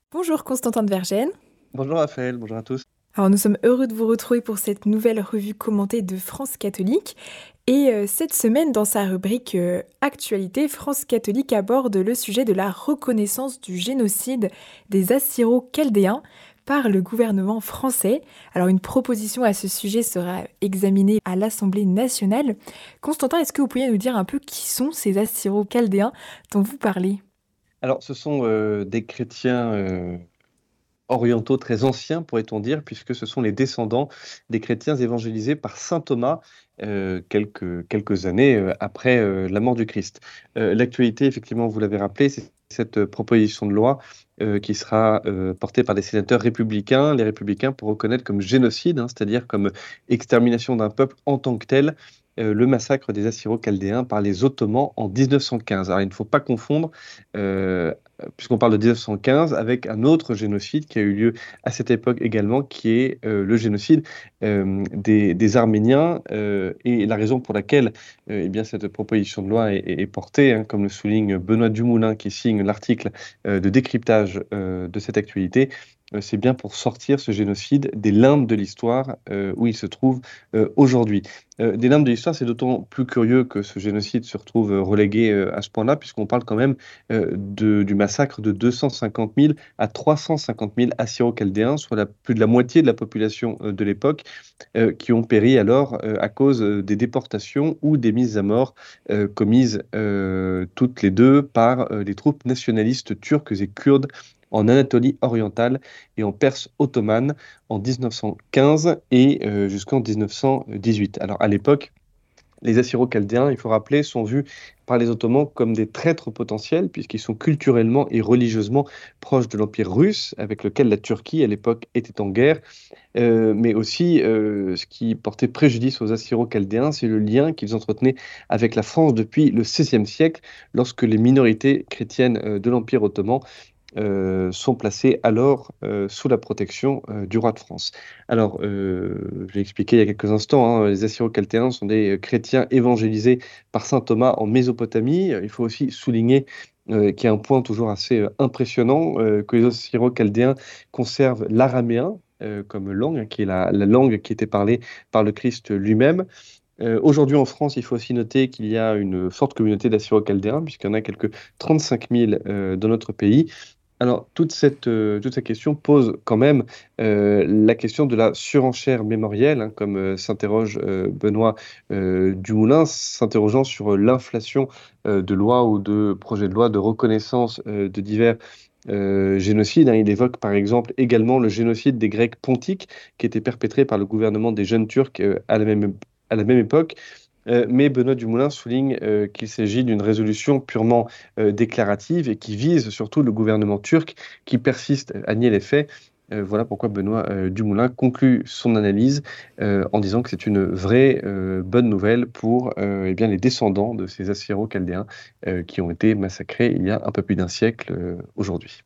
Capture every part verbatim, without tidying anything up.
Bonjour Constantin de Vergennes. Bonjour Raphaël, bonjour à tous. Alors nous sommes heureux de vous retrouver pour cette nouvelle revue commentée de France catholique. Et euh, cette semaine, dans sa rubrique euh, Actualité, France catholique aborde le sujet de la reconnaissance du génocide des Assyro-Chaldéens par le gouvernement français. Alors une proposition à ce sujet sera examinée à l'Assemblée nationale. Constantin, est-ce que vous pourriez nous dire un peu qui sont ces Assyro-Chaldéens dont vous parlez? Alors, ce sont euh, des chrétiens euh, orientaux très anciens, pourrait-on dire, puisque ce sont les descendants des chrétiens évangélisés par saint Thomas euh, quelques, quelques années euh, après euh, la mort du Christ. Euh, l'actualité, effectivement, vous l'avez rappelé, c'est cette proposition de loi euh, qui sera euh, portée par des sénateurs républicains, les républicains pour reconnaître comme génocide, hein, c'est-à-dire comme extermination d'un peuple en tant que tel, euh, le massacre des Assyro-Chaldéens par les Ottomans en mille neuf cent quinze. Alors, il ne faut pas confondre euh, puisqu'on parle de mille neuf cent quinze, avec un autre génocide qui a eu lieu à cette époque également, qui est euh, le génocide euh, des, des Arméniens. Euh, et la raison pour laquelle euh, eh bien, cette proposition de loi est, est portée, hein, comme le souligne Benoît Dumoulin, qui signe l'article euh, de décryptage euh, de cette actualité, euh, c'est bien pour sortir ce génocide des limbes de l'histoire euh, où il se trouve euh, aujourd'hui. Euh, des limbes de l'histoire, c'est d'autant plus curieux que ce génocide se retrouve euh, relégué euh, à ce point-là, puisqu'on parle quand même euh, de, du massacre de deux cent cinquante mille à trois cent cinquante mille Assyro-Chaldéens, soit la, plus de la moitié de la population euh, de l'époque, euh, qui ont péri alors euh, à cause euh, des déportations ou des mises à mort euh, commises euh, toutes les deux par euh, les troupes nationalistes turques et kurdes en Anatolie orientale et en Perse ottomane en mille neuf cent quinze et euh, jusqu'en mille neuf cent dix-huit. Alors à l'époque, les Assyro-Chaldéens, il faut rappeler, sont vus par les Ottomans comme des traîtres potentiels, puisqu'ils sont culturellement et religieusement proches de l'Empire russe, avec lequel la Turquie, à l'époque, était en guerre. Euh, mais aussi, euh, ce qui portait préjudice aux Assyro-Chaldéens, c'est le lien qu'ils entretenaient avec la France depuis le seizième siècle, lorsque les minorités chrétiennes euh, de l'Empire ottoman euh, sont placés alors euh, sous la protection euh, du roi de France. Alors, euh, je l'ai expliqué il y a quelques instants, hein, les Assyro-Chaldéens sont des euh, chrétiens évangélisés par saint Thomas en Mésopotamie. Il faut aussi souligner euh, qu'il y a un point toujours assez euh, impressionnant, euh, que les Assyro-Chaldéens conservent l'araméen euh, comme langue, hein, qui est la, la langue qui était parlée par le Christ lui-même. Euh, aujourd'hui en France, il faut aussi noter qu'il y a une forte communauté d'Assyro-Chaldéens, puisqu'il y en a quelques trente-cinq mille euh, dans notre pays. Alors, toute cette, euh, toute cette question pose quand même euh, la question de la surenchère mémorielle, hein, comme euh, s'interroge euh, Benoît euh, Dumoulin, s'interrogeant sur euh, l'inflation euh, de lois ou de projets de loi de reconnaissance euh, de divers euh, génocides, hein. Il évoque par exemple également le génocide des Grecs pontiques qui était perpétré par le gouvernement des jeunes Turcs euh, à la même, à la même époque. Euh, mais Benoît Dumoulin souligne euh, qu'il s'agit d'une résolution purement euh, déclarative et qui vise surtout le gouvernement turc qui persiste à nier les faits. Euh, voilà pourquoi Benoît euh, Dumoulin conclut son analyse euh, en disant que c'est une vraie euh, bonne nouvelle pour euh, eh bien, les descendants de ces Assyro-Chaldéens euh, qui ont été massacrés il y a un peu plus d'un siècle euh, aujourd'hui.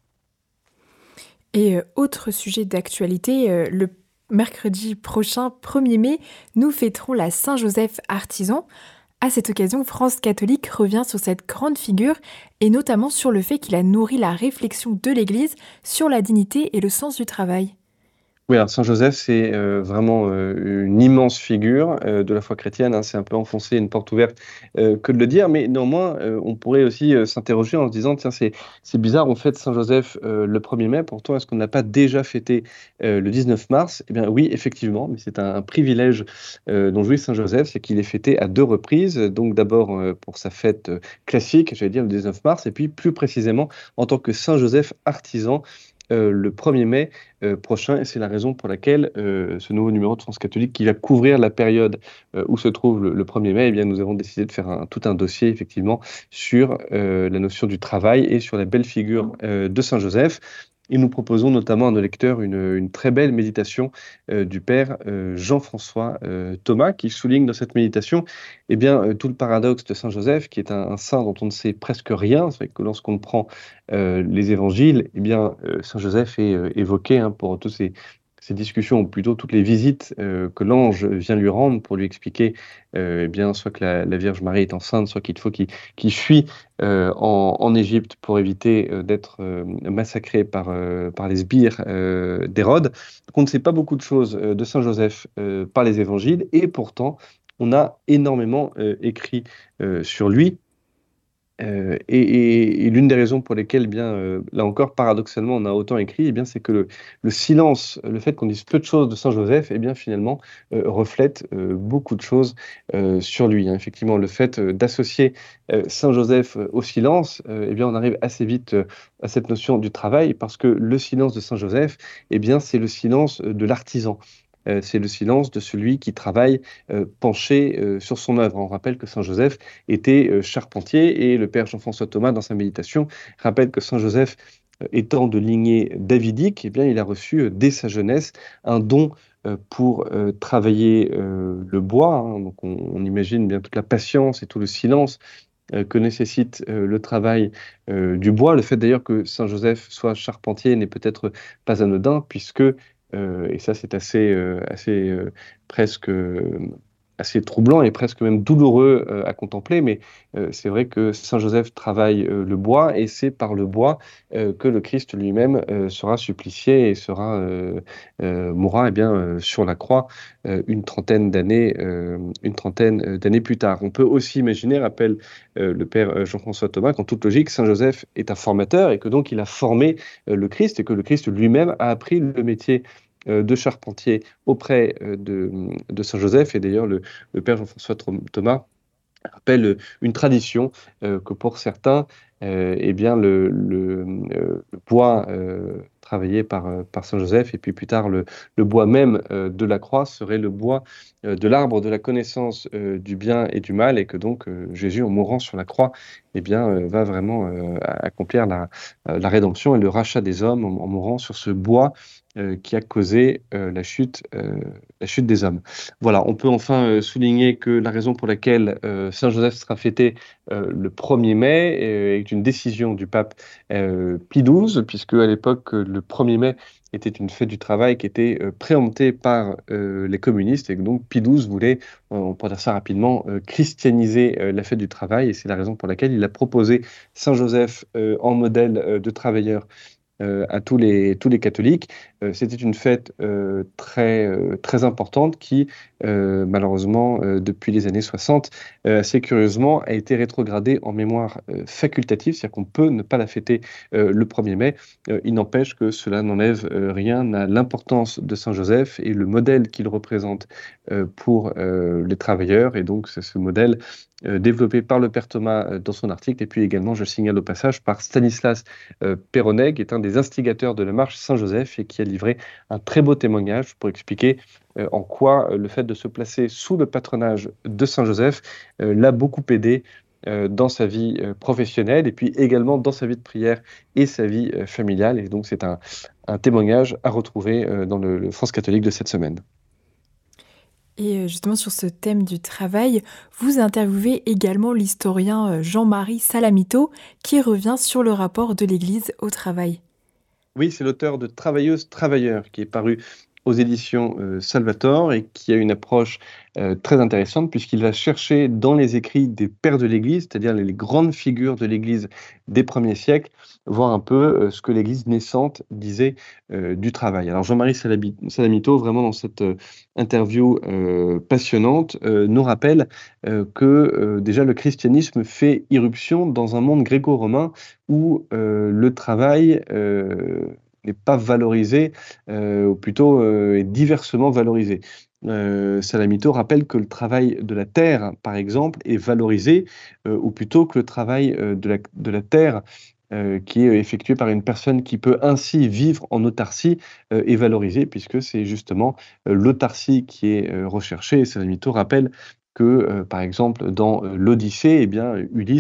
Et euh, autre sujet d'actualité, euh, le mercredi prochain, premier mai, nous fêterons la Saint-Joseph artisan. À cette occasion, France catholique revient sur cette grande figure et notamment sur le fait qu'il a nourri la réflexion de l'Église sur la dignité et le sens du travail. Oui, alors Saint Joseph, c'est euh, vraiment euh, une immense figure euh, de la foi chrétienne, hein. C'est un peu enfoncer une porte ouverte euh, que de le dire, mais néanmoins, euh, on pourrait aussi euh, s'interroger en se disant, tiens, c'est c'est bizarre, on fête Saint Joseph euh, le premier mai, pourtant est-ce qu'on n'a pas déjà fêté euh, le dix-neuf mars? Eh bien oui, effectivement, mais c'est un, un privilège euh, dont jouit Saint Joseph, c'est qu'il est fêté à deux reprises, donc d'abord euh, pour sa fête euh, classique, j'allais dire le dix-neuf mars, et puis plus précisément en tant que Saint Joseph artisan euh, le premier mai euh, prochain, et c'est la raison pour laquelle euh, ce nouveau numéro de France catholique qui va couvrir la période euh, où se trouve le, le premier mai, eh bien, nous avons décidé de faire un, tout un dossier effectivement sur euh, la notion du travail et sur la belle figure euh, de Saint Joseph. Et nous proposons notamment à nos lecteurs une, une très belle méditation euh, du Père euh, Jean-François euh, Thomas, qui souligne dans cette méditation eh bien, euh, tout le paradoxe de Saint Joseph, qui est un, un saint dont on ne sait presque rien. C'est vrai que lorsqu'on prend euh, les évangiles, eh bien, euh, Saint Joseph est euh, évoqué, hein, pour tous ces, ces discussions, ou plutôt toutes les visites euh, que l'ange vient lui rendre pour lui expliquer, euh, eh bien, soit que la, la Vierge Marie est enceinte, soit qu'il faut qu'il qu'il fuit euh, en, en Égypte pour éviter euh, d'être euh, massacré par, euh, par les sbires euh, d'Hérode. Donc, on ne sait pas beaucoup de choses euh, de Saint Joseph euh, par les évangiles, et pourtant, on a énormément euh, écrit euh, sur lui. Euh, et, et- et l'une des raisons pour lesquelles, eh bien, euh, là encore, paradoxalement, on a autant écrit, eh bien, c'est que le, le silence, le fait qu'on dise peu de choses de Saint Joseph, eh bien, finalement, euh, reflète euh, beaucoup de choses euh, sur lui, hein. Effectivement, le fait euh, d'associer euh, Saint Joseph euh, au silence, euh, eh bien, on arrive assez vite euh, à cette notion du travail, parce que le silence de Saint Joseph, eh bien, c'est le silence euh, de l'artisan. Euh, c'est le silence de celui qui travaille euh, penché euh, sur son œuvre. On rappelle que Saint Joseph était euh, charpentier, et le père Jean-François Thomas, dans sa méditation, rappelle que Saint Joseph, euh, étant de lignée davidique, eh bien, il a reçu euh, dès sa jeunesse un don euh, pour euh, travailler euh, le bois, hein. Donc on, on imagine bien toute la patience et tout le silence euh, que nécessite euh, le travail euh, du bois. Le fait d'ailleurs que Saint Joseph soit charpentier n'est peut-être pas anodin, puisque, euh, et ça c'est assez, euh, assez euh, presque euh, assez troublant et presque même douloureux euh, à contempler, mais euh, c'est vrai que Saint Joseph travaille euh, le bois, et c'est par le bois euh, que le Christ lui-même euh, sera supplicié et sera euh, euh, mourra, eh bien, euh, sur la croix euh, une trentaine d'années euh, une trentaine euh, d'années plus tard. On peut aussi imaginer, rappelle euh, le père euh, Jean-François Thomas, qu'en toute logique, Saint Joseph est un formateur, et que donc il a formé euh, le Christ, et que le Christ lui-même a appris le métier euh, de charpentier auprès euh, de, de Saint Joseph. Et d'ailleurs, le, le père Jean-François Thomas rappelle une tradition euh, que pour certains, euh, eh bien, le, le, euh, le bois euh, travaillé par, euh, par Saint Joseph, et puis plus tard le, le bois même euh, de la croix, serait le bois euh, de l'arbre de la connaissance euh, du bien et du mal, et que donc euh, Jésus, en mourant sur la croix, eh bien, euh, va vraiment euh, accomplir la, la rédemption et le rachat des hommes en, en mourant sur ce bois euh, qui a causé euh, la chute, euh, la chute des hommes. Voilà, on peut enfin euh, souligner que la raison pour laquelle euh, Saint Joseph sera fêté euh, le premier mai euh, est une décision du pape euh, Pie douze, puisque à l'époque, euh, le premier mai était une fête du travail qui était euh, préemptée par euh, les communistes, et donc Pie douze voulait, euh, on peut dire ça rapidement, euh, christianiser euh, la fête du travail, et c'est la raison pour laquelle il a proposé Saint Joseph euh, en modèle euh, de travailleur euh, à tous les, tous les catholiques. Euh, c'était une fête euh, très, euh, très importante qui, euh, malheureusement, euh, depuis les années soixante, euh, assez curieusement, a été rétrogradée en mémoire euh, facultative, c'est-à-dire qu'on peut ne pas la fêter euh, le premier mai. Euh, il n'empêche que cela n'enlève euh, rien à l'importance de Saint Joseph et le modèle qu'il représente euh, pour euh, les travailleurs. Et donc, c'est ce modèle euh, développé par le père Thomas euh, dans son article, et puis également, je le signale au passage, par Stanislas euh, Perronnet, qui est un des instigateurs de la marche Saint-Joseph, et qui a livré un très beau témoignage pour expliquer euh, en quoi euh, le fait de se placer sous le patronage de Saint-Joseph euh, l'a beaucoup aidé euh, dans sa vie euh, professionnelle, et puis également dans sa vie de prière et sa vie euh, familiale. Et donc c'est un, un témoignage à retrouver euh, dans le, le France catholique de cette semaine. Et euh, justement sur ce thème du travail, vous interviewez également l'historien euh, Jean-Marie Salamito qui revient sur le rapport de l'Église au travail. Oui, c'est l'auteur de Travailleuse, Travailleur, qui est paru aux éditions euh, Salvator, et qui a une approche euh, très intéressante, puisqu'il va chercher dans les écrits des pères de l'Église, c'est-à-dire les, les grandes figures de l'Église des premiers siècles, voir un peu euh, ce que l'Église naissante disait euh, du travail. Alors Jean-Marie Salabi- Salamito, vraiment dans cette euh, interview euh, passionnante, euh, nous rappelle euh, que euh, déjà le christianisme fait irruption dans un monde gréco-romain où euh, le travail euh, n'est pas valorisé, euh, ou plutôt euh, est diversement valorisé. Euh, Salamito rappelle que le travail de la terre, par exemple, est valorisé, euh, ou plutôt que le travail euh, de la, de la terre euh, qui est effectué par une personne qui peut ainsi vivre en autarcie euh, est valorisé, puisque c'est justement euh, l'autarcie qui est euh, recherchée. Et Salamito rappelle que, euh, par exemple, dans euh, l'Odyssée, eh bien, Ulysse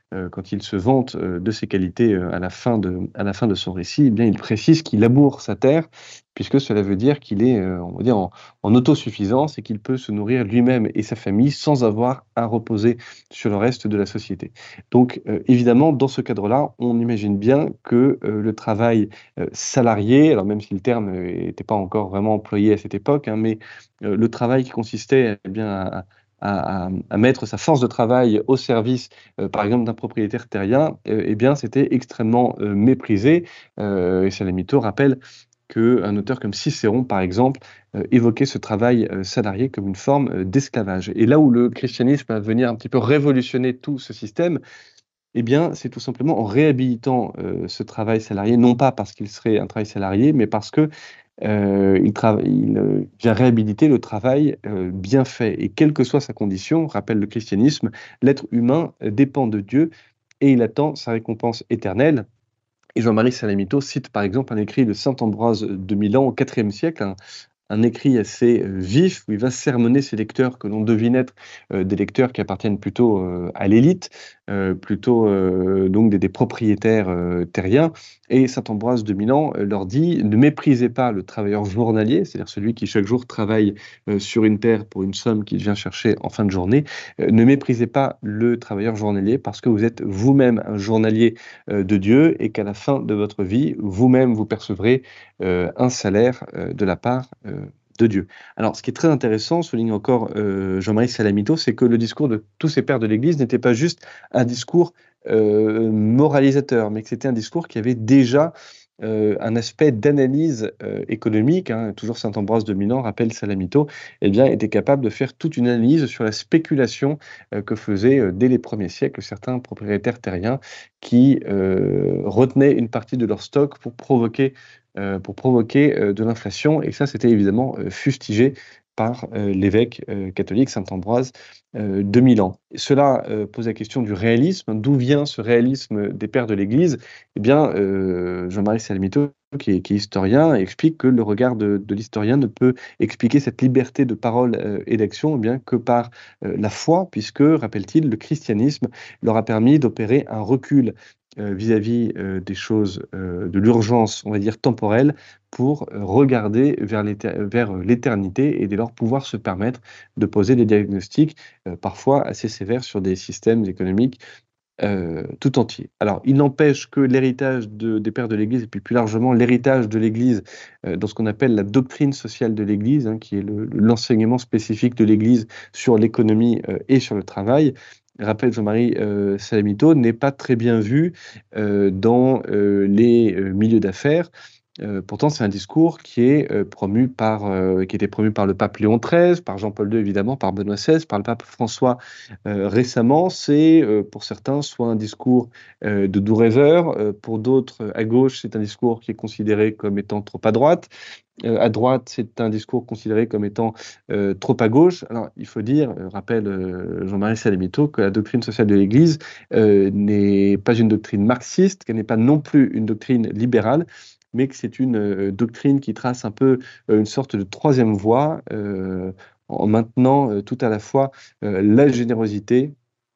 euh, quand il se vante euh, de ses qualités euh, à la fin de, à la fin de son récit, eh bien, il précise qu'il laboure sa terre, puisque cela veut dire qu'il est, euh, on va dire, en, en autosuffisance et qu'il peut se nourrir lui-même et sa famille sans avoir à reposer sur le reste de la société. Donc, euh, évidemment, dans ce cadre-là, on imagine bien que euh, le travail euh, salarié, alors même si le terme n'était pas encore vraiment employé à cette époque, hein, mais euh, le travail qui consistait eh bien, à, à, à, à mettre sa force de travail au service, euh, par exemple, d'un propriétaire terrien, euh, eh bien, c'était extrêmement euh, méprisé. Euh, et Salamito rappelle qu'un auteur comme Cicéron, par exemple, euh, évoquait ce travail euh, salarié comme une forme euh, d'esclavage. Et là où le christianisme va venir un petit peu révolutionner tout ce système, eh bien, c'est tout simplement en réhabilitant euh, ce travail salarié, non pas parce qu'il serait un travail salarié, mais parce que euh, il, trava- il euh, vient réhabiliter le travail euh, bien fait. Et quelle que soit sa condition, rappelle le christianisme, l'être humain euh, dépend de Dieu et il attend sa récompense éternelle. Et Jean-Marie Salamito cite par exemple un écrit de saint Ambroise de Milan au quatrième siècle, un, un écrit assez euh, vif où il va sermonner ses lecteurs que l'on devine être euh, des lecteurs qui appartiennent plutôt euh, à l'élite, euh, plutôt euh, donc des, des propriétaires euh, terriens. Et saint Ambroise de Milan euh, leur dit: ne méprisez pas le travailleur journalier, c'est-à-dire celui qui chaque jour travaille euh, sur une terre pour une somme qu'il vient chercher en fin de journée. Euh, ne méprisez pas le travailleur journalier parce que vous êtes vous-même un journalier euh, de Dieu et qu'à la fin de votre vie, vous-même vous percevrez euh, un salaire euh, de la part euh, de Dieu. Alors, ce qui est très intéressant, souligne encore euh, Jean-Marie Salamito, c'est que le discours de tous ces pères de l'Église n'était pas juste un discours euh, moralisateur, mais que c'était un discours qui avait déjà euh, un aspect d'analyse euh, économique. Hein. Toujours saint Ambroise de Milan, rappelle Salamito, eh bien, était capable de faire toute une analyse sur la spéculation euh, que faisaient euh, dès les premiers siècles certains propriétaires terriens qui euh, retenaient une partie de leur stock pour provoquer euh, pour provoquer euh, de l'inflation. Et ça, c'était évidemment euh, fustigé par euh, l'évêque euh, catholique Saint-Ambroise euh, de Milan. Cela euh, pose la question du réalisme. D'où vient ce réalisme des pères de l'Église? Eh bien, euh, Jean-Marie Salamito, qui est, qui est historien, explique que le regard de, de l'historien ne peut expliquer cette liberté de parole euh, et d'action eh bien que par euh, la foi, puisque, rappelle-t-il, le christianisme leur a permis d'opérer un recul euh, vis-à-vis euh, des choses, euh, de l'urgence, on va dire, temporelle, pour euh, regarder vers l'éter- vers euh, l'éternité et dès lors pouvoir se permettre de poser des diagnostics euh, parfois assez sévères sur des systèmes économiques euh, tout entiers. Alors, il n'empêche que l'héritage de- des pères de l'Église, et puis plus largement l'héritage de l'Église euh, dans ce qu'on appelle la doctrine sociale de l'Église, hein, qui est le- l'enseignement spécifique de l'Église sur l'économie euh, et sur le travail, rappelle Jean-Marie euh, Salamito, n'est pas très bien vu euh, dans euh, les euh, milieux d'affaires. Euh, pourtant, c'est un discours qui est euh, promu par, euh, qui était promu par le pape Léon treize, par Jean-Paul deux évidemment, par Benoît seize, par le pape François euh, récemment. C'est euh, pour certains soit un discours euh, de doux rêveur, euh, pour d'autres à gauche, c'est un discours qui est considéré comme étant trop à droite. Euh, à droite, c'est un discours considéré comme étant euh, trop à gauche. Alors, il faut dire, euh, rappelle euh, Jean-Marie Salamito, que la doctrine sociale de l'Église euh, n'est pas une doctrine marxiste, qu'elle n'est pas non plus une doctrine libérale, mais que c'est une euh, doctrine qui trace un peu euh, une sorte de troisième voie, euh, en maintenant euh, tout à la fois euh, la générosité,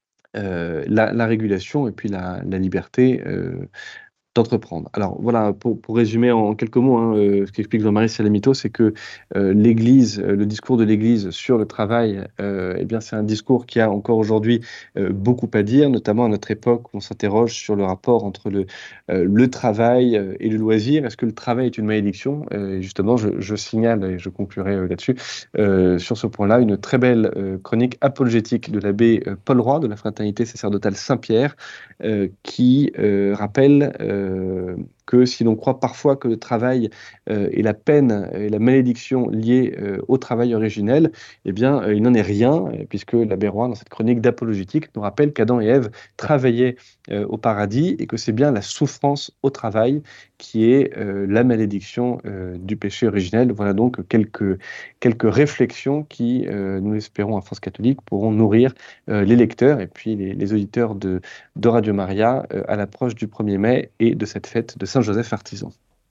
euh, la, la régulation et puis la, la liberté euh, d'entreprendre. Alors voilà, pour, pour résumer en quelques mots, hein, euh, ce qu'explique Jean-Marie Salamito, c'est que euh, l'Église, euh, le discours de l'Église sur le travail, euh, eh bien c'est un discours qui a encore aujourd'hui euh, beaucoup à dire, notamment à notre époque où on s'interroge sur le rapport entre le, euh, le travail euh, et le loisir. Est-ce que le travail est une malédiction? Euh, et justement, je, je signale, et je conclurai euh, là-dessus, euh, sur ce point-là, une très belle euh, chronique apologétique de l'abbé euh, Paul Roy de la Fraternité sacerdotale Saint-Pierre, euh, qui euh, rappelle euh, que si l'on croit parfois que le travail euh, est la peine et la malédiction liée euh, au travail originel, eh bien, euh, il n'en est rien, euh, puisque l'abbé Roy, dans cette chronique d'apologétique, nous rappelle qu'Adam et Ève travaillaient euh, au paradis et que c'est bien la souffrance au travail qui est euh, la malédiction euh, du péché originel. Voilà donc quelques, quelques réflexions qui, euh, nous l'espérons à France catholique, pourront nourrir euh, les lecteurs et puis les, les auditeurs de, de Radio Maria euh, à l'approche du premier mai et de cette fête de Saint-Joseph artisan.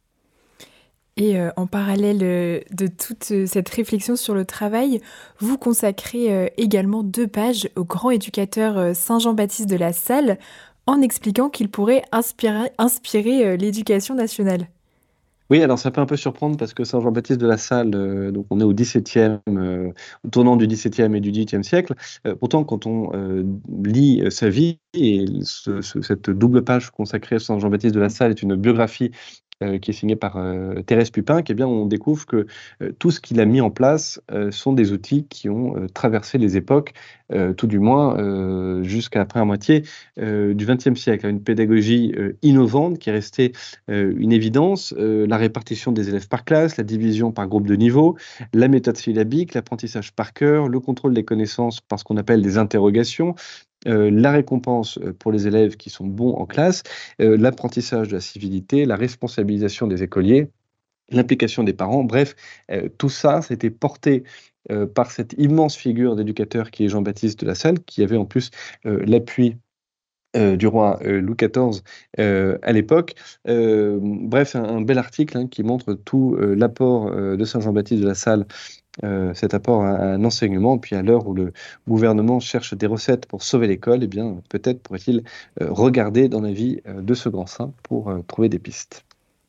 Et euh, en parallèle euh, de toute euh, cette réflexion sur le travail, vous consacrez euh, également deux pages au grand éducateur euh, Saint Jean-Baptiste de La Salle en expliquant qu'il pourrait inspirer, inspirer euh, l'éducation nationale. Oui, alors ça peut un peu surprendre parce que Saint Jean-Baptiste de La Salle, euh, donc on est au dix-septième, euh, au tournant du dix-septième et du dix-huitième siècle. Euh, pourtant, quand on euh, lit sa vie, et ce- ce- cette double page consacrée à Saint Jean-Baptiste de La Salle est une biographie euh, qui est signée par euh, Thérèse Pupin, eh bien, on découvre que euh, tout ce qu'il a mis en place euh, sont des outils qui ont euh, traversé les époques, euh, tout du moins euh, jusqu'à la première moitié euh, du vingtième siècle. Une pédagogie euh, innovante qui est restée euh, une évidence, euh, la répartition des élèves par classe, la division par groupe de niveau, la méthode syllabique, l'apprentissage par cœur, le contrôle des connaissances par ce qu'on appelle des interrogations, euh, la récompense euh, pour les élèves qui sont bons en classe, euh, l'apprentissage de la civilité, la responsabilisation des écoliers, l'implication des parents. Bref, euh, tout ça, c'était porté euh, par cette immense figure d'éducateur qui est Jean-Baptiste de La Salle, qui avait en plus euh, l'appui euh, du roi euh, Louis quatorze euh, à l'époque. Euh, bref, un, un bel article hein, qui montre tout euh, l'apport euh, de Saint Jean-Baptiste de La Salle, euh, cet apport à, à un enseignement. Puis à l'heure où le gouvernement cherche des recettes pour sauver l'école, eh bien peut-être pourrait-il euh, regarder dans la vie euh, de ce grand saint pour euh, trouver des pistes.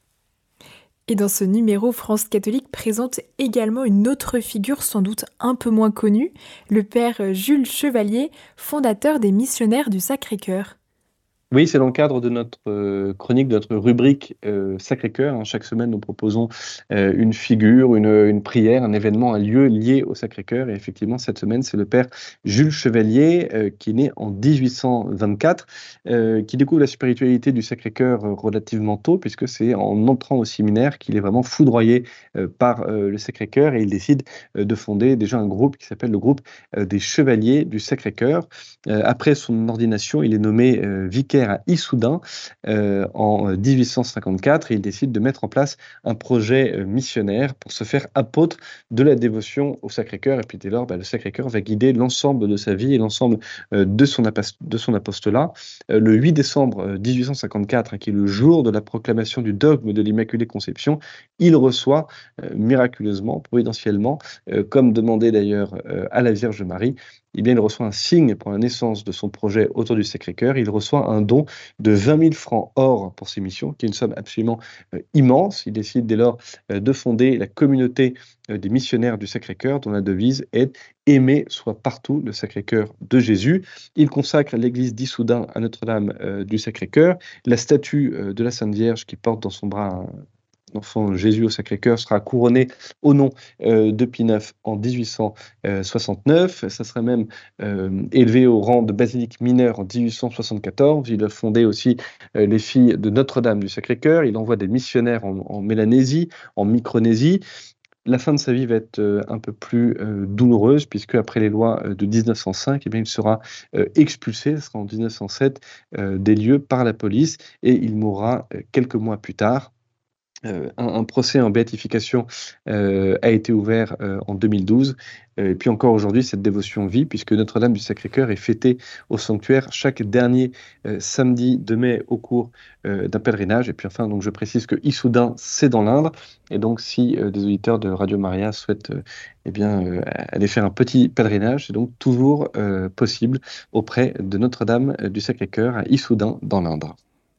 Et dans ce numéro, France catholique présente également une autre figure sans doute un peu moins connue, le père Jules Chevalier, fondateur des missionnaires du Sacré-Cœur. Oui, c'est dans le cadre de notre euh, chronique, de notre rubrique euh, Sacré-Cœur. Hein. Chaque semaine, nous proposons euh, une figure, une, une prière, un événement, un lieu lié au Sacré-Cœur. Et effectivement, cette semaine, c'est le père Jules Chevalier, euh, qui est né en dix-huit cent vingt-quatre, euh, qui découvre la spiritualité du Sacré-Cœur euh, relativement tôt, puisque c'est en entrant au séminaire qu'il est vraiment foudroyé euh, par euh, le Sacré-Cœur, et il décide euh, de fonder déjà un groupe qui s'appelle le groupe euh, des Chevaliers du Sacré-Cœur. Euh, après son ordination, il est nommé euh, vicaire à Issoudun euh, en dix-huit cent cinquante-quatre, et il décide de mettre en place un projet euh, missionnaire pour se faire apôtre de la dévotion au Sacré-Cœur. Et puis dès lors, bah, le Sacré-Cœur va guider l'ensemble de sa vie et l'ensemble euh, de, son apas- de son apostolat. Euh, le huit décembre dix-huit cent cinquante-quatre, hein, qui est le jour de la proclamation du dogme de l'Immaculée Conception, il reçoit euh, miraculeusement, providentiellement, euh, comme demandé d'ailleurs euh, à la Vierge Marie, eh bien, il reçoit un signe pour la naissance de son projet autour du Sacré-Cœur. Il reçoit un don de vingt mille francs or pour ses missions, qui est une somme absolument euh, immense. Il décide dès lors euh, de fonder la communauté euh, des missionnaires du Sacré-Cœur, dont la devise est « Aimer soit partout le Sacré-Cœur de Jésus ». Il consacre l'église d'Issoudun à Notre-Dame euh, du Sacré-Cœur. La statue euh, de la Sainte Vierge qui porte dans son bras un l'enfant Jésus au Sacré-Cœur sera couronné au nom euh, de Pie neuf en dix-huit cent soixante-neuf. Ça sera même euh, élevé au rang de basilique mineure en dix-huit cent soixante-quatorze. Il a fondé aussi euh, les filles de Notre-Dame du Sacré-Cœur. Il envoie des missionnaires en, en Mélanésie, en Micronésie. La fin de sa vie va être euh, un peu plus euh, douloureuse, puisque après les lois euh, de dix-neuf cent cinq, eh bien, il sera euh, expulsé, ce sera en dix-neuf cent sept, euh, des lieux par la police, et il mourra euh, quelques mois plus tard. Euh, un, un procès en béatification euh, a été ouvert euh, en deux mille douze. Euh, et puis encore aujourd'hui, cette dévotion vit, puisque Notre-Dame du Sacré-Cœur est fêtée au sanctuaire chaque dernier euh, samedi de mai au cours euh, d'un pèlerinage. Et puis enfin, donc, je précise que Issoudun, c'est dans l'Indre. Et donc, si euh, des auditeurs de Radio Maria souhaitent euh, eh bien, euh, aller faire un petit pèlerinage, c'est donc toujours euh, possible auprès de Notre-Dame du Sacré-Cœur à Issoudun, dans l'Indre.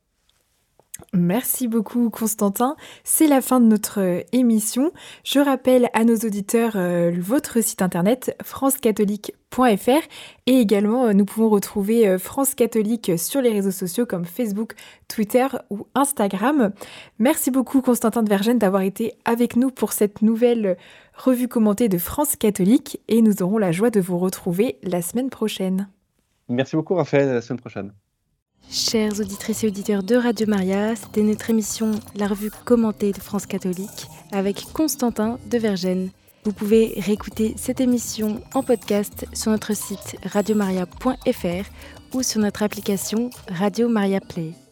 Merci beaucoup Constantin, c'est la fin de notre euh, émission. Je rappelle à nos auditeurs euh, votre site internet france catholique point f r, et également euh, nous pouvons retrouver euh, France Catholique sur les réseaux sociaux comme Facebook, Twitter ou Instagram. Merci beaucoup Constantin de Vergennes d'avoir été avec nous pour cette nouvelle revue commentée de France Catholique, et nous aurons la joie de vous retrouver la semaine prochaine. Merci beaucoup Raphaël, à la semaine prochaine. Chères auditrices et auditeurs de Radio Maria, c'était notre émission La Revue commentée de France Catholique avec Constantin de Vergennes. Vous pouvez réécouter cette émission en podcast sur notre site radio maria point f r ou sur notre application Radio Maria Play.